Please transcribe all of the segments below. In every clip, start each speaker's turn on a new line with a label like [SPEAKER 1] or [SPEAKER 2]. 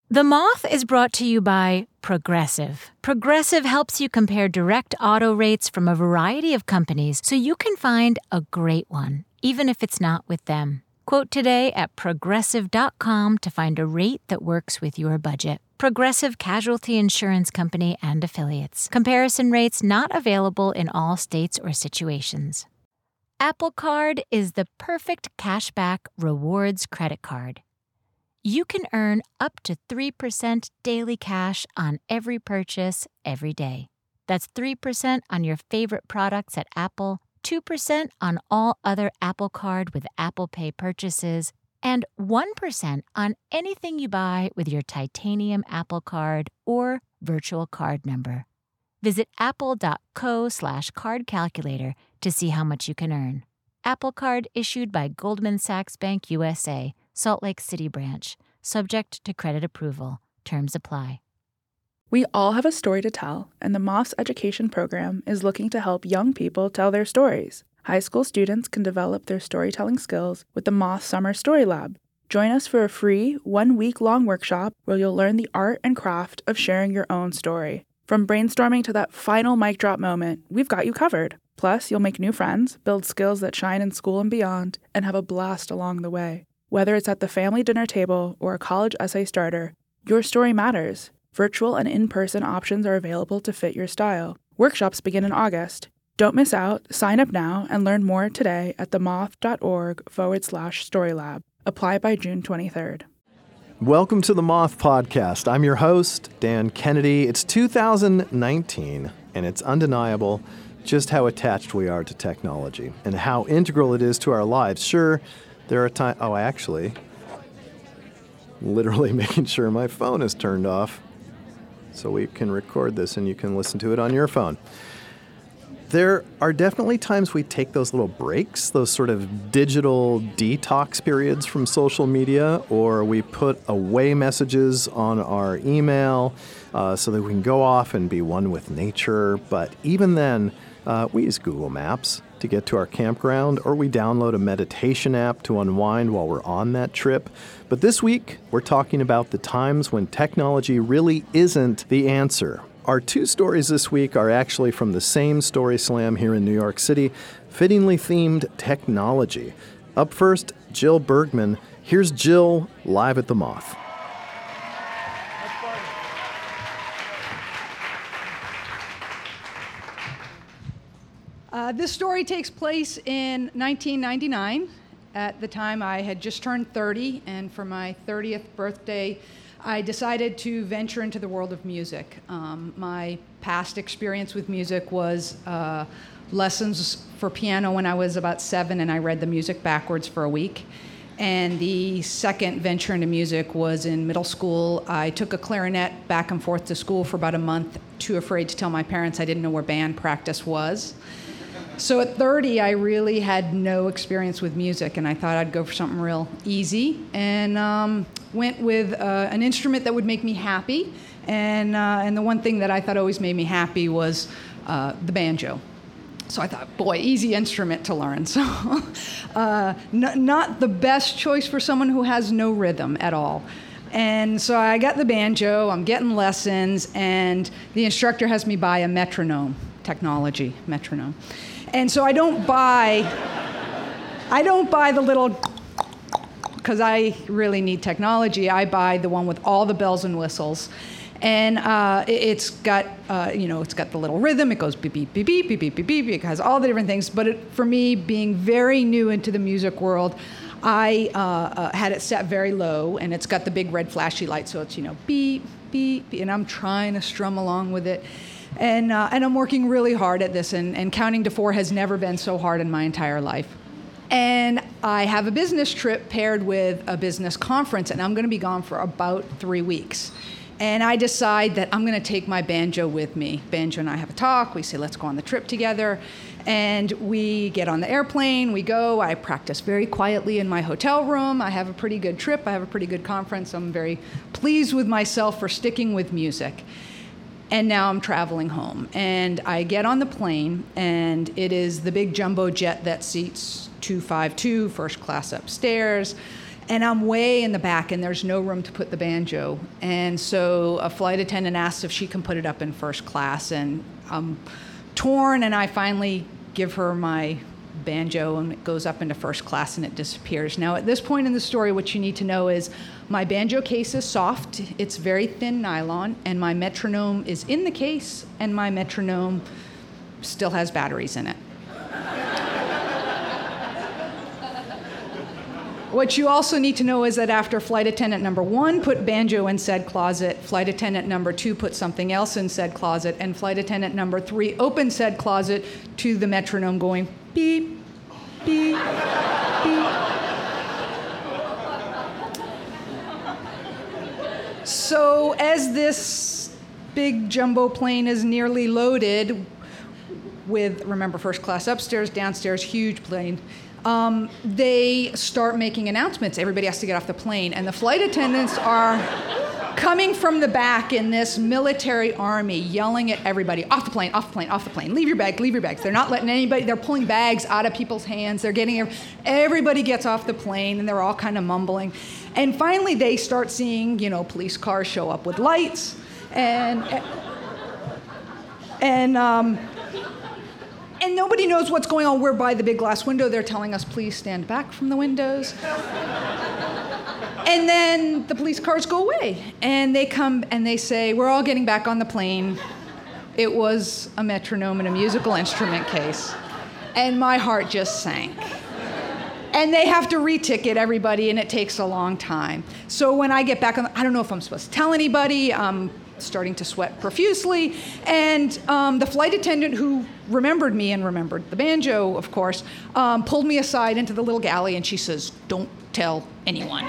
[SPEAKER 1] The Moth is brought to you by Progressive. Progressive helps you compare direct auto rates from a variety of companies so you can find a great one, even if it's not with them. Quote today at progressive.com to find a rate that works with your budget. Progressive Casualty Insurance Company and Affiliates. Comparison rates not available in all states or situations. Apple Card is the perfect cashback rewards credit card. You can earn up to 3% daily cash on every purchase every day. That's 3% on your favorite products at Apple, 2% on all other Apple Card with Apple Pay purchases, and 1% on anything you buy with your titanium Apple Card or virtual card number. Visit apple.co/card calculator to see how much you can earn. Apple Card issued by Goldman Sachs Bank USA, Salt Lake City branch. Subject to credit approval. Terms apply.
[SPEAKER 2] We all have a story to tell, and the Moth's education program is looking to help young people tell their stories. High school students can develop their storytelling skills with the Moth Summer Story Lab. Join us for a free 1-week-long workshop where you'll learn the art and craft of sharing your own story. From brainstorming to that final mic drop moment, we've got you covered. Plus, you'll make new friends, build skills that shine in school and beyond, and have a blast along the way. Whether it's at the family dinner table or a college essay starter, your story matters. Virtual and in-person options are available to fit your style. Workshops begin in August. Don't miss out. Sign up now and learn more today at themoth.org/storylab. Apply by June 23rd.
[SPEAKER 3] Welcome to the Moth Podcast. I'm your host, Dan Kennedy. It's 2019, and it's undeniable just how attached we are to technology and how integral it is to our lives. Sure, there are times... Oh, actually, literally making sure my phone is turned off so we can record this and you can listen to it on your phone. There are definitely times we take those little breaks, those sort of digital detox periods from social media, or we put away messages on our email so that we can go off and be one with nature. But even then, we use Google Maps to get to our campground, or we download a meditation app to unwind while we're on that trip. But this week, we're talking about the times when technology really isn't the answer. Our two stories this week are actually from the same Story Slam here in New York City, fittingly themed technology. Up first, Jill Bergman. Here's Jill live at the Moth.
[SPEAKER 4] This story takes place in 1999. At the time, I had just turned 30, and for my 30th birthday, I decided to venture into the world of music. My past experience with music was lessons for piano when I was about 7, and I read the music backwards for a week. And the second venture into music was in middle school. I took a clarinet back and forth to school for about a month, too afraid to tell my parents I didn't know where band practice was. So at 30, I really had no experience with music, and I thought I'd go for something real easy, and went with an instrument that would make me happy. And the one thing that I thought always made me happy was the banjo. So I thought, boy, easy instrument to learn. So not the best choice for someone who has no rhythm at all. And so I got the banjo, I'm getting lessons, and the instructor has me buy a metronome, technology metronome. And so I don't buy the little, because I really need technology. I buy the one with all the bells and whistles. And it's got the little rhythm. It goes beep, beep, beep, beep, beep, beep, beep, beep. It has all the different things. But for me, being very new into the music world, I had it set very low, and it's got the big red flashy light. So it's, beep, beep, beep, and I'm trying to strum along with it. And I'm working really hard at this, and counting to 4 has never been so hard in my entire life. And I have a business trip paired with a business conference, and I'm going to be gone for about 3 weeks. And I decide that I'm going to take my banjo with me. Banjo and I have a talk. We say, let's go on the trip together. And we get on the airplane. We go. I practice very quietly in my hotel room. I have a pretty good trip. I have a pretty good conference. I'm very pleased with myself for sticking with music. And now I'm traveling home. And I get on the plane, and it is the big jumbo jet that seats 252, first class upstairs. And I'm way in the back, and there's no room to put the banjo. And so a flight attendant asked if she can put it up in first class, and I'm torn, and I finally give her my banjo, and it goes up into first class, and it disappears. Now, at this point in the story, what you need to know is my banjo case is soft, it's very thin nylon, and my metronome is in the case, and my metronome still has batteries in it. What you also need to know is that after flight attendant number 1 put banjo in said closet, flight attendant number 2 put something else in said closet, and flight attendant number 3 opened said closet to the metronome going beep, beep, beep. So as this big jumbo plane is nearly loaded with, remember, first class upstairs, downstairs, huge plane, they start making announcements. Everybody has to get off the plane. And the flight attendants are coming from the back in this military army, yelling at everybody, off the plane, off the plane, off the plane, leave your bag, leave your bags. They're not letting anybody, they're pulling bags out of people's hands. They're getting, everybody gets off the plane, and they're all kind of mumbling. And finally, they start seeing, police cars show up with lights. And nobody knows what's going on. We're by the big glass window. They're telling us, please stand back from the windows. And then the police cars go away. And they come and they say, we're all getting back on the plane. It was a metronome and a musical instrument case. And my heart just sank. And they have to reticket everybody, and it takes a long time. So when I get back on, I don't know if I'm supposed to tell anybody. I'm starting to sweat profusely. And the flight attendant who remembered me and remembered the banjo, of course, pulled me aside into the little galley, and she says, don't tell anyone.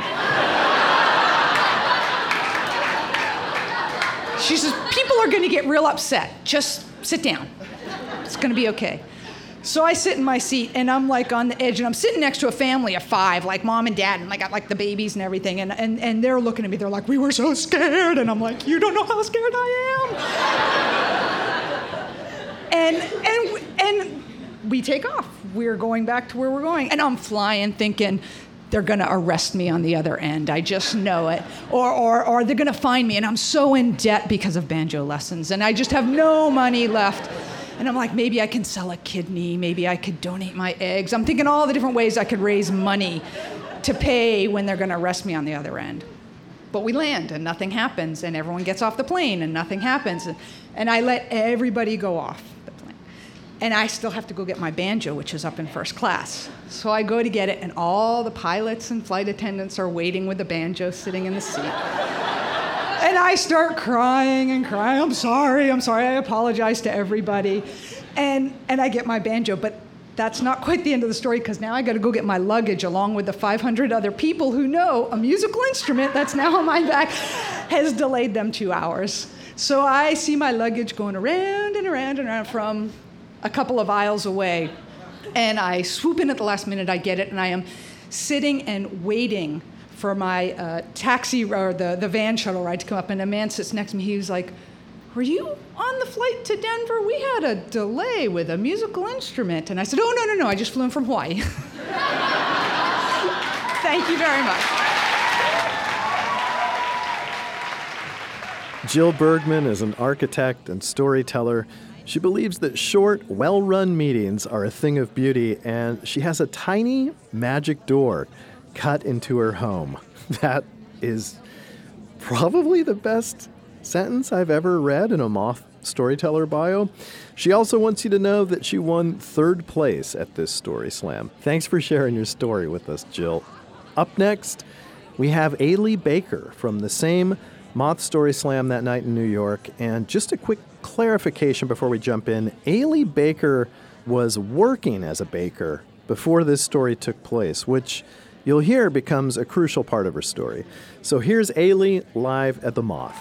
[SPEAKER 4] She says, people are going to get real upset. Just sit down. It's going to be okay. So I sit in my seat, and I'm like on the edge, and I'm sitting next to a family of 5, like mom and dad, and I got like the babies and everything, and they're looking at me, they're like, we were so scared, and I'm like, you don't know how scared I am. and we take off. We're going back to where we're going, and I'm flying thinking, they're gonna arrest me on the other end. I just know it. Or they're gonna find me, and I'm so in debt because of banjo lessons, and I just have no money left. And I'm like, maybe I can sell a kidney, maybe I could donate my eggs. I'm thinking all the different ways I could raise money to pay when they're gonna arrest me on the other end. But we land, and nothing happens, and everyone gets off the plane, and nothing happens. And I let everybody go off the plane. And I still have to go get my banjo, which is up in first class. So I go to get it, and all the pilots and flight attendants are waiting with the banjo sitting in the seat. And I start crying and crying. I'm sorry, I apologize to everybody. And I get my banjo, but that's not quite the end of the story, because now I got to go get my luggage along with the 500 other people who know a musical instrument that's now on my back has delayed them 2 hours. So I see my luggage going around and around and around from a couple of aisles away. And I swoop in at the last minute, I get it, and I am sitting and waiting for my taxi or the van shuttle ride to come up, and a man sits next to me. He was like, were you on the flight to Denver? We had a delay with a musical instrument. And I said, oh, no, I just flew in from Hawaii. Thank you very much.
[SPEAKER 3] Jill Bergman is an architect and storyteller. She believes that short, well-run meetings are a thing of beauty, and she has a tiny magic door cut into her home. That is probably the best sentence I've ever read in a Moth storyteller bio. She also wants you to know that she won 3rd place at this Story Slam. Thanks for sharing your story with us, Jill. Up next, we have Ailey Baker from the same Moth Story Slam that night in New York. And just a quick clarification before we jump in, Ailey Baker was working as a baker before this story took place, which you'll hear becomes a crucial part of her story. So here's Ailey live at the Moth.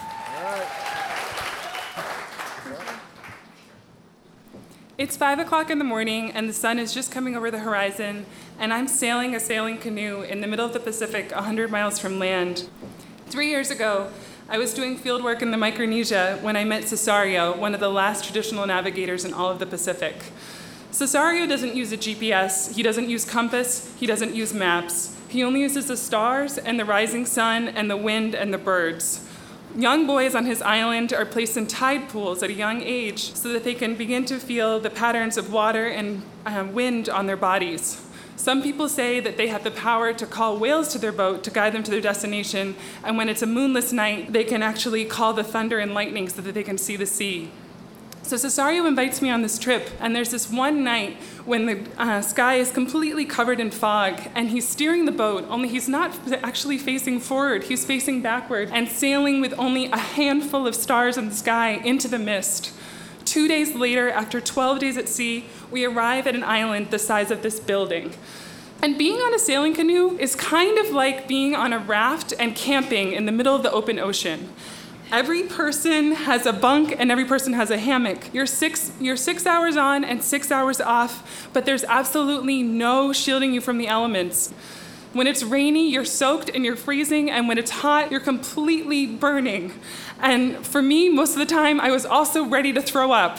[SPEAKER 5] It's 5 o'clock in the morning, and the sun is just coming over the horizon, and I'm sailing a sailing canoe in the middle of the Pacific, 100 miles from land. 3 years ago, I was doing field work in the Micronesia when I met Cesario, one of the last traditional navigators in all of the Pacific. Cesario doesn't use a GPS, he doesn't use compass, he doesn't use maps. He only uses the stars and the rising sun and the wind and the birds. Young boys on his island are placed in tide pools at a young age so that they can begin to feel the patterns of water and wind on their bodies. Some people say that they have the power to call whales to their boat to guide them to their destination, and when it's a moonless night, they can actually call the thunder and lightning so that they can see the sea. So Cesario invites me on this trip, and there's this one night when the sky is completely covered in fog, and he's steering the boat, only he's not actually facing forward, he's facing backward and sailing with only a handful of stars in the sky into the mist. 2 days later, after 12 days at sea, we arrive at an island the size of this building. And being on a sailing canoe is kind of like being on a raft and camping in the middle of the open ocean. Every person has a bunk and every person has a hammock. You're 6 hours on and 6 hours off, but there's absolutely no shielding you from the elements. When it's rainy, you're soaked and you're freezing, and when it's hot, you're completely burning. And for me, most of the time, I was also ready to throw up.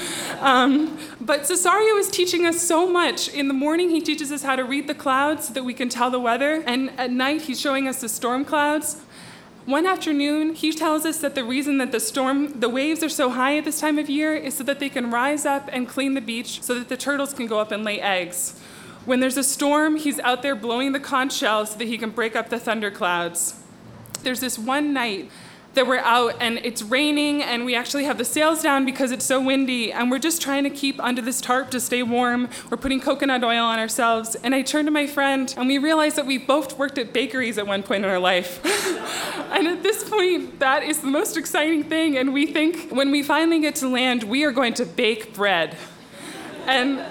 [SPEAKER 5] But Cesario is teaching us so much. In the morning, he teaches us how to read the clouds so that we can tell the weather, and at night, he's showing us the storm clouds. One afternoon, he tells us that the reason that the waves are so high at this time of year is so that they can rise up and clean the beach so that the turtles can go up and lay eggs. When there's a storm, he's out there blowing the conch shell so that he can break up the thunder clouds. There's this one night that we're out and it's raining and we actually have the sails down because it's so windy and we're just trying to keep under this tarp to stay warm. We're putting coconut oil on ourselves. And I turn to my friend and we realize that we both worked at bakeries at one point in our life. And at this point, that is the most exciting thing. And we think when we finally get to land, we are going to bake bread. And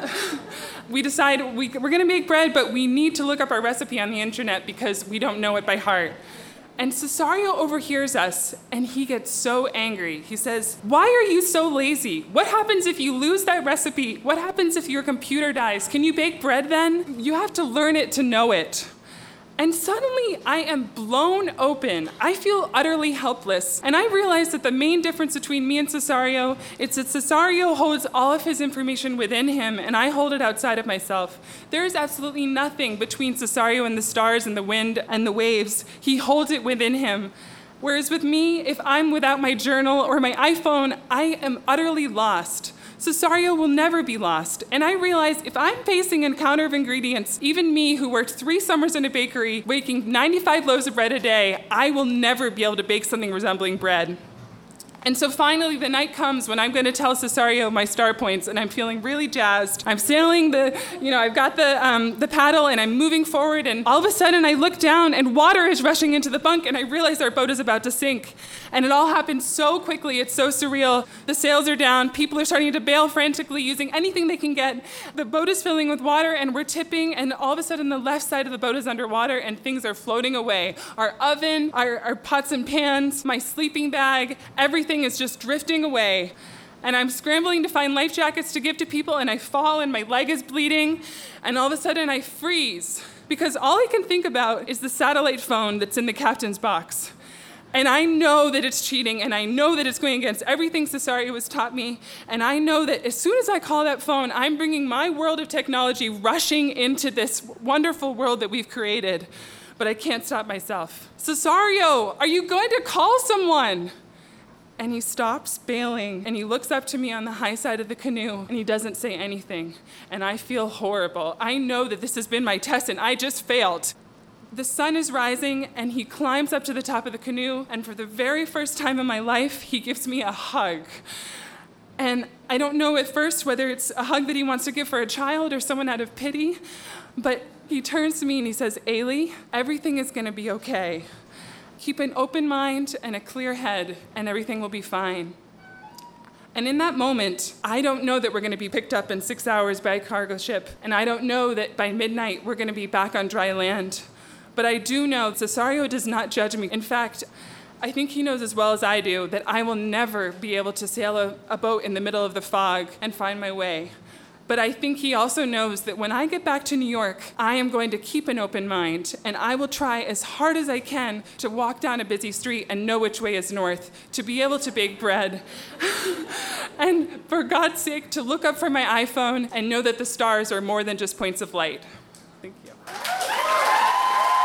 [SPEAKER 5] we decide we're going to make bread, but we need to look up our recipe on the internet because we don't know it by heart. And Cesario overhears us, and he gets so angry. He says, "Why are you so lazy? What happens if you lose that recipe? What happens if your computer dies? Can you bake bread then? You have to learn it to know it." And suddenly, I am blown open. I feel utterly helpless. And I realize that the main difference between me and Cesario is that Cesario holds all of his information within him, and I hold it outside of myself. There is absolutely nothing between Cesario and the stars and the wind and the waves. He holds it within him. Whereas with me, if I'm without my journal or my iPhone, I am utterly lost. Cesario will never be lost. And I realize if I'm facing an encounter of ingredients, even me who worked 3 summers in a bakery, baking 95 loaves of bread a day, I will never be able to bake something resembling bread. And so finally, the night comes when I'm going to tell Cesario my star points, and I'm feeling really jazzed. I'm sailing I've got the paddle, and I'm moving forward, and all of a sudden I look down, and water is rushing into the bunk, and I realize our boat is about to sink. And it all happens so quickly, it's so surreal. The sails are down, people are starting to bail frantically, using anything they can get. The boat is filling with water, and we're tipping, and all of a sudden the left side of the boat is underwater, and things are floating away. Our oven, our pots and pans, my sleeping bag, everything is just drifting away. And I'm scrambling to find life jackets to give to people, and I fall and my leg is bleeding, and all of a sudden I freeze because all I can think about is the satellite phone that's in the captain's box. And I know that it's cheating, and I know that it's going against everything Cesario has taught me, and I know that as soon as I call that phone, I'm bringing my world of technology rushing into this wonderful world that we've created. But I can't stop myself. "Cesario, are you going to call someone?" And he stops bailing, and he looks up to me on the high side of the canoe, and he doesn't say anything. And I feel horrible. I know that this has been my test, and I just failed. The sun is rising, and he climbs up to the top of the canoe, and for the very first time in my life, he gives me a hug. And I don't know at first whether it's a hug that he wants to give for a child or someone out of pity, but he turns to me and he says, "Ailey, everything is going to be okay. Keep an open mind and a clear head, and everything will be fine." And in that moment, I don't know that we're going to be picked up in 6 hours by a cargo ship, and I don't know that by midnight we're going to be back on dry land. But I do know Cesario does not judge me. In fact, I think he knows as well as I do that I will never be able to sail a boat in the middle of the fog and find my way. But I think he also knows that when I get back to New York, I am going to keep an open mind, and I will try as hard as I can to walk down a busy street and know which way is north, to be able to bake bread, and for God's sake, to look up from my iPhone and know that the stars are more than just points of light. Thank you.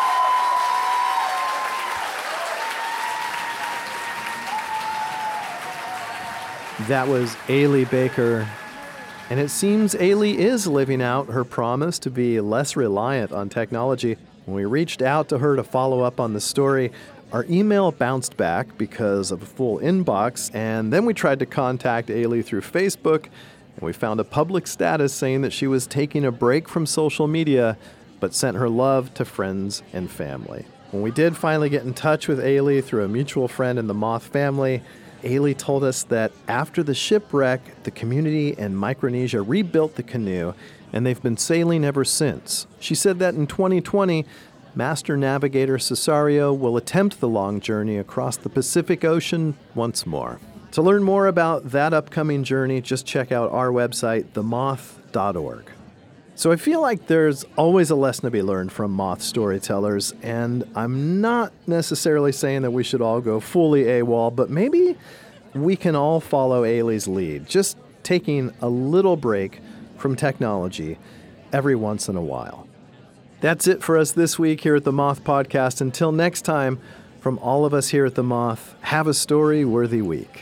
[SPEAKER 3] That was Ailey Baker. And it seems Ailey is living out her promise to be less reliant on technology. When we reached out to her to follow up on the story, our email bounced back because of a full inbox, and then we tried to contact Ailey through Facebook, and we found a public status saying that she was taking a break from social media, but sent her love to friends and family. When we did finally get in touch with Ailey through a mutual friend in the Moth family, Ailey told us that after the shipwreck, the community in Micronesia rebuilt the canoe, and they've been sailing ever since. She said that in 2020, Master Navigator Cesario will attempt the long journey across the Pacific Ocean once more. To learn more about that upcoming journey, just check out our website, themoth.org. So I feel like there's always a lesson to be learned from Moth storytellers, and I'm not necessarily saying that we should all go fully AWOL, but maybe we can all follow Ailey's lead, just taking a little break from technology every once in a while. That's it for us this week here at the Moth Podcast. Until next time, from all of us here at the Moth, have a story-worthy week.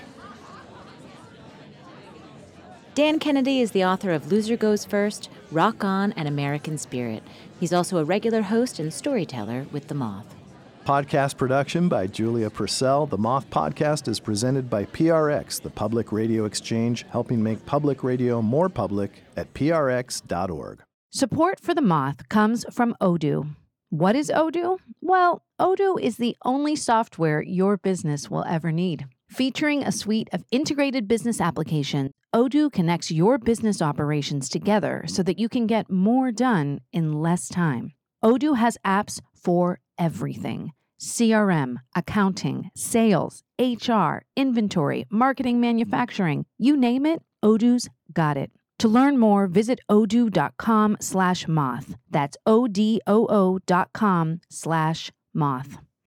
[SPEAKER 1] Dan Kennedy is the author of Loser Goes First, Rock On, and American Spirit. He's also a regular host and storyteller with The Moth.
[SPEAKER 3] Podcast production by Julia Purcell. The Moth Podcast is presented by PRX, the Public Radio Exchange, helping make public radio more public at prx.org.
[SPEAKER 6] Support for The Moth comes from Odoo. What is Odoo? Well, Odoo is the only software your business will ever need. Featuring a suite of integrated business applications, Odoo connects your business operations together so that you can get more done in less time. Odoo has apps for everything: CRM, accounting, sales, HR, inventory, marketing, manufacturing. You name it, Odoo's got it. To learn more, visit odoo.com/moth. That's ODOO.com/moth.